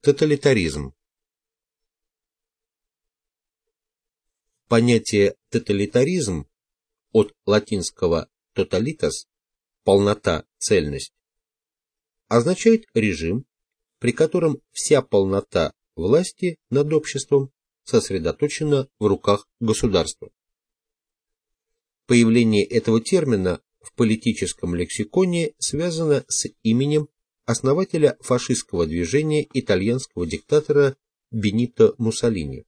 Тоталитаризм. Понятие тоталитаризм от латинского totalitas – полнота, цельность, означает режим, при котором вся полнота власти над обществом сосредоточена в руках государства. Появление этого термина в политическом лексиконе связано с именем основателя фашистского движения итальянского диктатора Бенито Муссолини.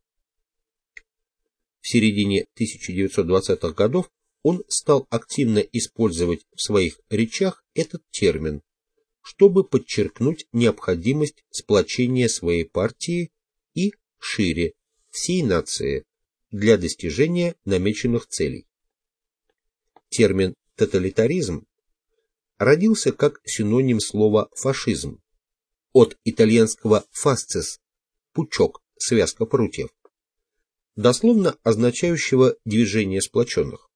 В середине 1920-х годов он стал активно использовать в своих речах этот термин, чтобы подчеркнуть необходимость сплочения своей партии и, шире, всей нации для достижения намеченных целей. Термин «тоталитаризм» родился как синоним слова «фашизм» от итальянского «fasces» – пучок, связка прутьев, дословно означающего движение сплоченных.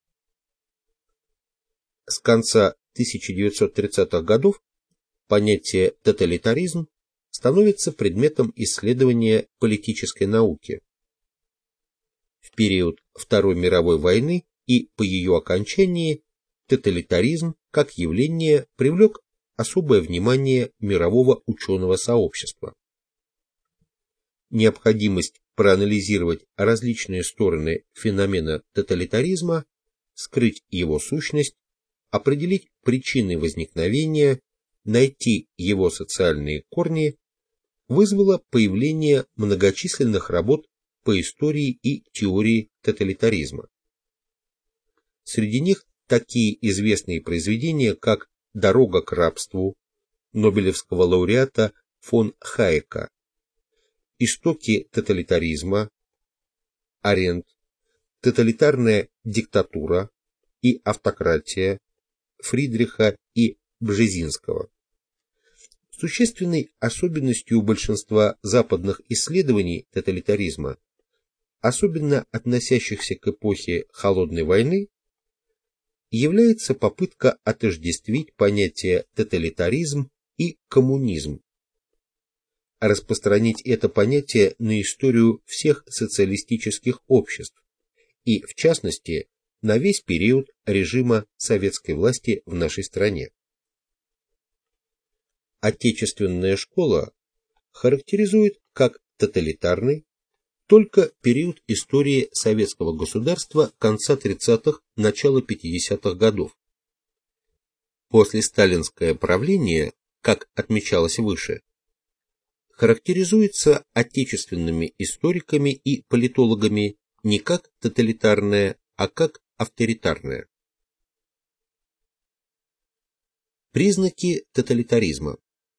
С конца 1930-х годов понятие «тоталитаризм» становится предметом исследования политической науки. В период Второй мировой войны и по ее окончании тоталитаризм как явление привлек особое внимание мирового ученого сообщества. Необходимость проанализировать различные стороны феномена тоталитаризма, скрыть его сущность, определить причины возникновения, найти его социальные корни, вызвало появление многочисленных работ по истории и теории тоталитаризма. Среди них такие известные произведения, как «Дорога к рабству» нобелевского лауреата фон Хайека, «Истоки тоталитаризма», «Аренд», «Тоталитарная диктатура» и «Автократия» Фридриха и Бжезинского. Существенной особенностью большинства западных исследований тоталитаризма, особенно относящихся к эпохе Холодной войны, является попытка отождествить понятия тоталитаризм и коммунизм, распространить это понятие на историю всех социалистических обществ и, в частности, на весь период режима советской власти в нашей стране. Отечественная школа характеризует как тоталитарный только период истории советского государства конца 30-х, начала 50-х годов. После сталинское правление, как отмечалось выше, характеризуется отечественными историками и политологами не как тоталитарное, а как авторитарное. Признаки тоталитаризма.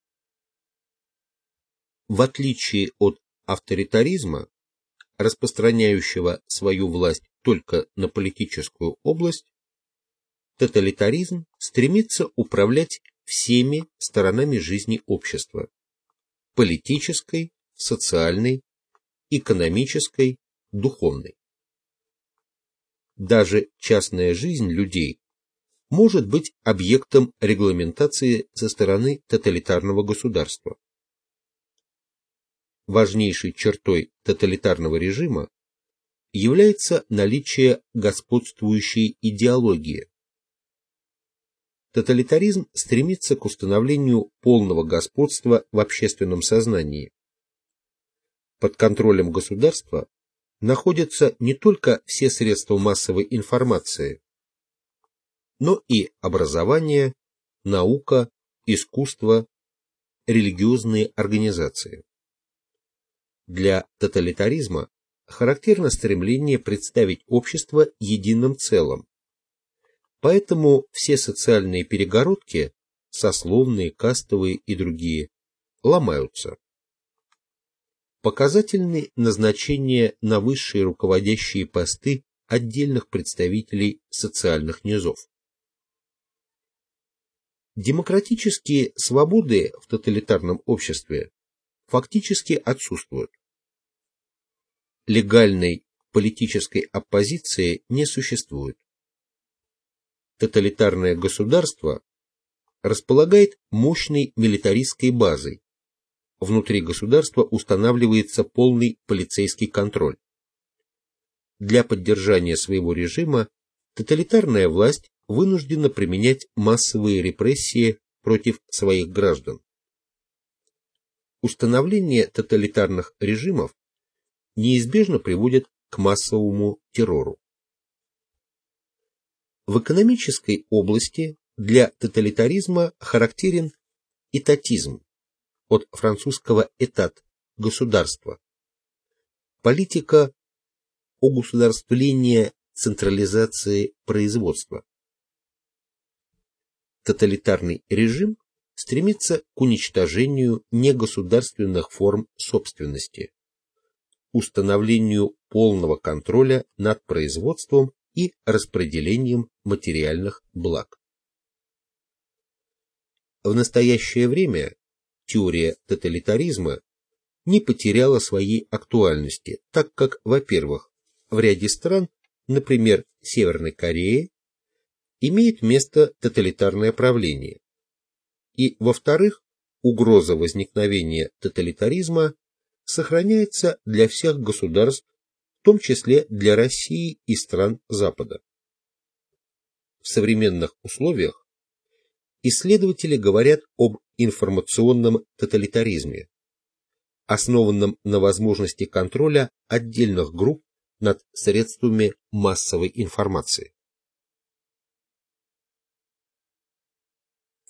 В отличие от авторитаризма, распространяющего свою власть только на политическую область, тоталитаризм стремится управлять всеми сторонами жизни общества – политической, социальной, экономической, духовной. Даже частная жизнь людей может быть объектом регламентации со стороны тоталитарного государства. Важнейшей чертой тоталитарного режима является наличие господствующей идеологии. Тоталитаризм стремится к установлению полного господства в общественном сознании. Под контролем государства находятся не только все средства массовой информации, но и образование, наука, искусство, религиозные организации. Для тоталитаризма характерно стремление представить общество единым целым. Поэтому все социальные перегородки, сословные, кастовые и другие, ломаются. Показательны назначения на высшие руководящие посты отдельных представителей социальных низов. Демократические свободы в тоталитарном обществе фактически отсутствуют. Легальной политической оппозиции не существует. Тоталитарное государство располагает мощной милитаристской базой, внутри государства устанавливается полный полицейский контроль. Для поддержания своего режима тоталитарная власть вынуждена применять массовые репрессии против своих граждан. Установление тоталитарных режимов неизбежно приводит к массовому террору. В экономической области для тоталитаризма характерен этатизм, от французского «этат» – государство, политика огосударствления, централизации производства. Тоталитарный режим стремится к уничтожению негосударственных форм собственности, установлению полного контроля над производством и распределением материальных благ. В настоящее время теория тоталитаризма не потеряла своей актуальности, так как, во-первых, в ряде стран, например, Северной Корее, имеет место тоталитарное правление, и, во-вторых, угроза возникновения тоталитаризма сохраняется для всех государств, в том числе для России и стран Запада. В современных условиях исследователи говорят об информационном тоталитаризме, основанном на возможности контроля отдельных групп над средствами массовой информации.